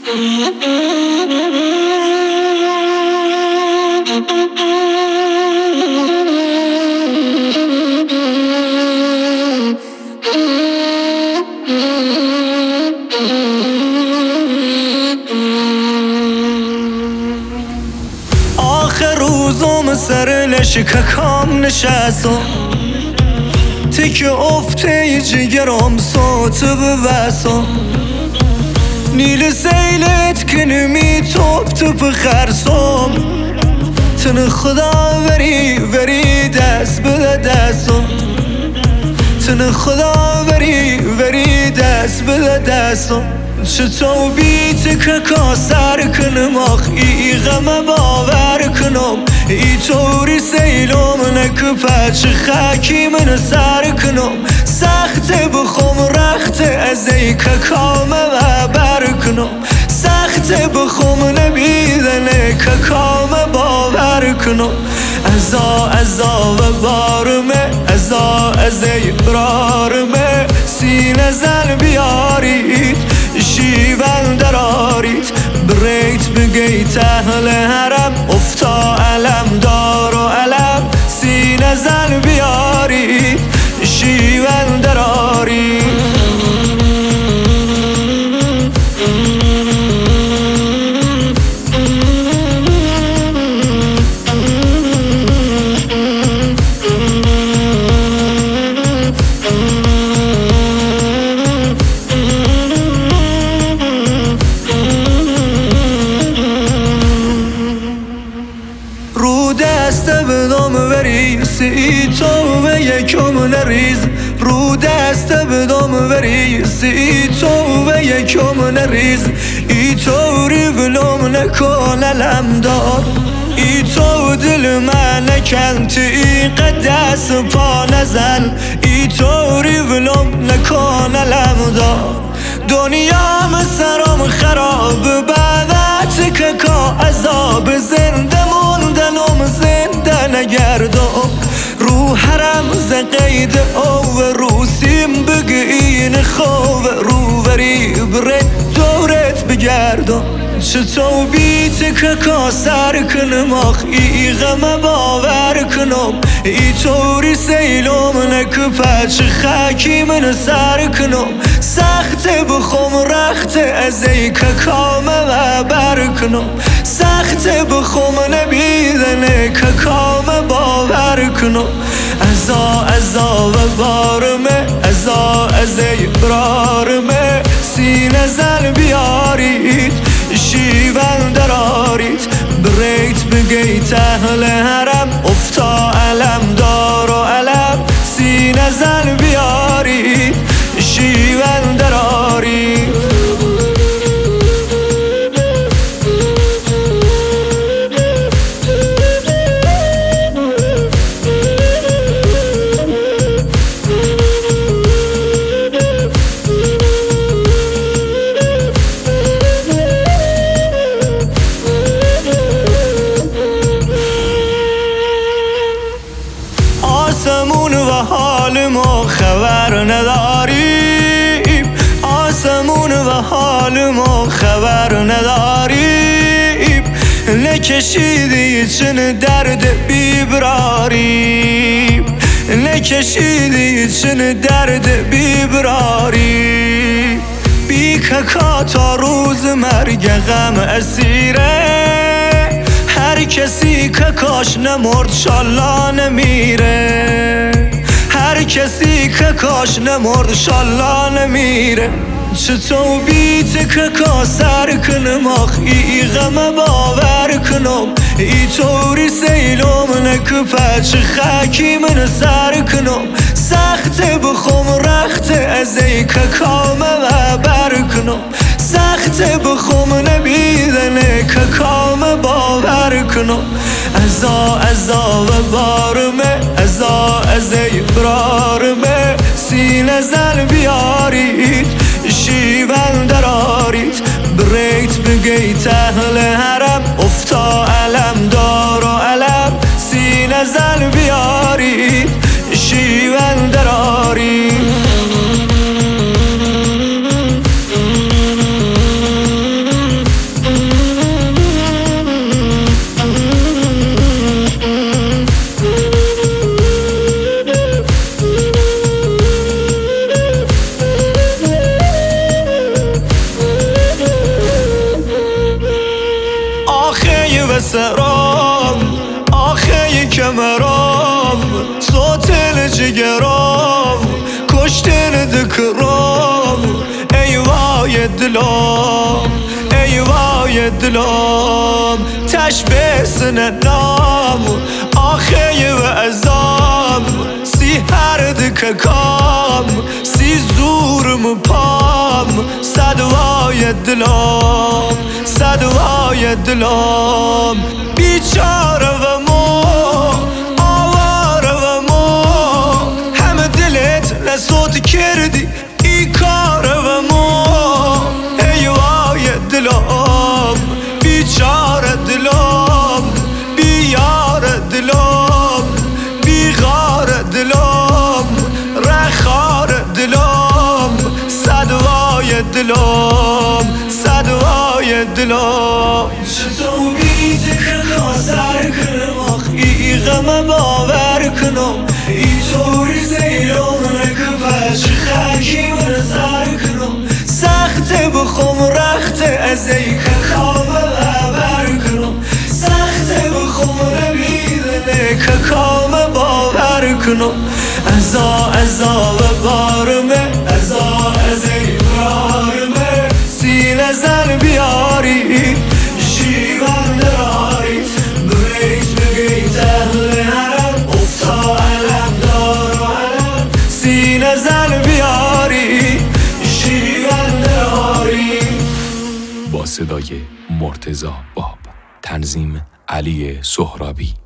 آخر روزم سر لشککام نشستم تک افته جگرم صوت بوسم نیل سیلت کنمی توپ خرسم تن خدا وری دست بده دستم تن خدا وری دست بده دستم چطور بیت که کاسر کنم آخ ای غم باور کنم ای طوری سیلم نک پچ خاکی من سر کنم سخت بخوم رخت از ای که کام و بر کنم سخت بخوم نبیدن که کام باور کنم ازا و بارمه ازا از ای برارمه سینه زن بیارید شیون درارید بریت بگیت اهل حرم افتا علم دار و علم سینه زن بیارید شیون درارید دست بدم وریز ای تو به یکم نریز رو دست بدم وریز ای تو به یکم نریز ای تو ریولم نکن علم دار ای تو دل من نکنت ای قدس پا نزن ای تو ریولم نکن علم دار دنیا سرم خراب بعدت که کا عذاب زنده موندنم زنده نگردم رو حرم ز قید او رو سیم بگین خوب رو وری بره دورت بگردم چطور بیت که کاسر کنم آخ ای غم باور کنم ای طوری سیلم نک پچ خاکی من سر کنم سخت بخوم رخت از ای که کام و بر کنم سخت بخوم نبیدن که کام باور کنم ازا و بارمه ازا از ای برارمه سینه زن بیارید شیون درارید بریت بگیت اهل حرم افتا علم دار و علم سینه زن بیارید شیون درارید آسمون و حال ما خبر نداریم آسمون و حال ما خبر نداریم نکشیدی چن درد بیبراریم نکشیدی چن درد بیبراریم بی که تا روز مرگ غم اسیره هر کسی که کاش نمرد شالله نمیره هر کسی که کاش نمرد شالله نمیره چطور بیت که کاسر کنم آخ ای غم باور کنم ای طوری سیلم نک پچ خاکی من سر کنم سخت بخوم رخت از ای که کام و بر کنم سخت بخوم نبیدن که کام باور کنم ازا و بارمه ازا از ای برارمه سینه زن بیارید شیون درارید بریت بگیت اهل حرم افتا علم دار و علم سینه زن بیارید شیون درارید گرام کشتن دکرام ای وای دلام ای وای دلام تشبه سننام آخه و ازام سی هر دککام سی زورم پام صدوای دلام صدوای دلام بیچاره و مو آواره و مو همه دلت نسوت کردی ای کاره و مو ای وای دلام بیچاره دلام بیار دلام بیغار دلام رخار دلام صدوای دلام صدوای دلام چطور بیت کنم سر کنم آخ ای غم باور کنم ای طور زیران نکفش خرکی من سر کنم سخت بخم رخت از ای که خواب خبر کنم سخت بخم نمیدنه که کام باور کنم ازا و بارمه ازا از ای بارمه سینه زن بیاری شیون دراری بریت بگیت اهل حرم افتا علم دار و علم سینه زن بیاری شیون دراری. با صدای مرتضی باب، تنظیم علی سهرابی.